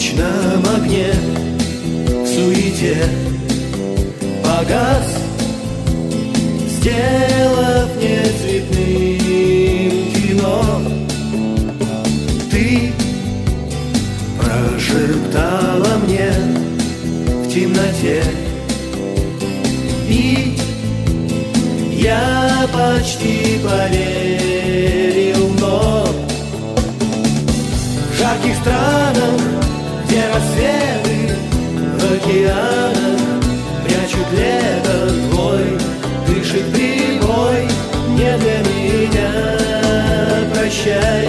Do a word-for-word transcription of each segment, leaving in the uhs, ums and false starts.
вечном огне, в суете погас, сделав нецветным кино. Ты прошептала мне в темноте, и я почти поверил, но в жарких странах, где рассветы в океанах прячут лето, твой дышит прибой, не для меня, прощай.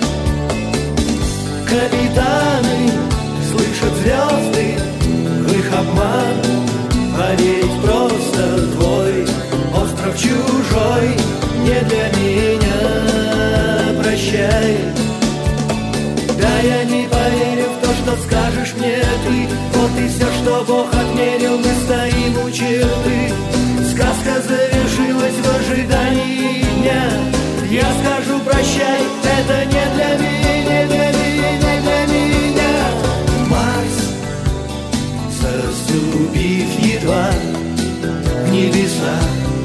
Капитаны слышат звезды, в их обман поверить просто, твой остров чужой, не для меня, прощай. Да, я не поверю в то, что скажешь мне ты, вот и все, что Бог отмерил, мы стоим у черты. Сказка завершилась в ожидании дня, я скажу прощай, это не для меня, для меня, для меня. Марс, заступив едва в небеса,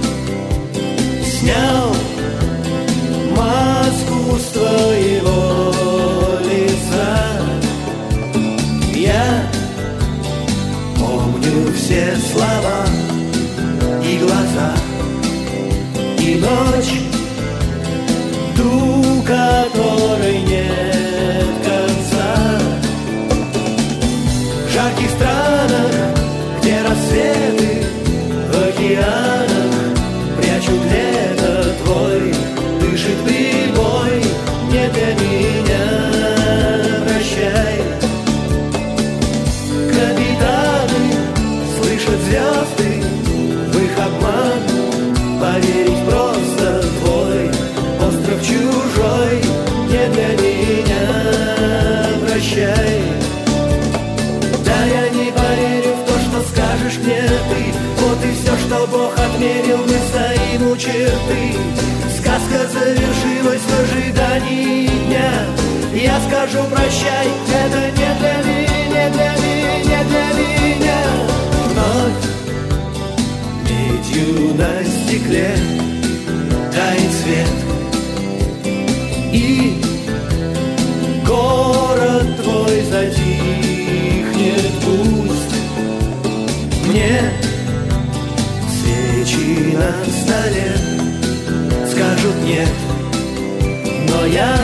снял маску с твоего лица. Я помню все слова и глаза, и ночь, ту, которой нет конца. В жарких странах, где рассветы в океанах прячут лето, твой дышит прибой, не для меня, прощай. Капитаны слышат звезды, в их обман поверить просто, твой остров чужой, не для меня, прощай. Да, я не поверю в то, что скажешь мне ты, вот и все, что Бог отмерил, мы стоим у черты. Сказка завершилась в ожидании дня, я скажу прощай, это не для меня, для меня, для меня. Вновь медью на стекле тает свет, и город твой затихнет, пусть мне свечи на столе скажут нет, но я,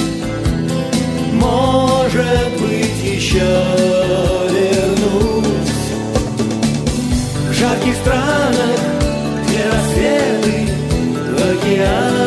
может быть, еще вернусь. В жарких странах, где рассветы в океане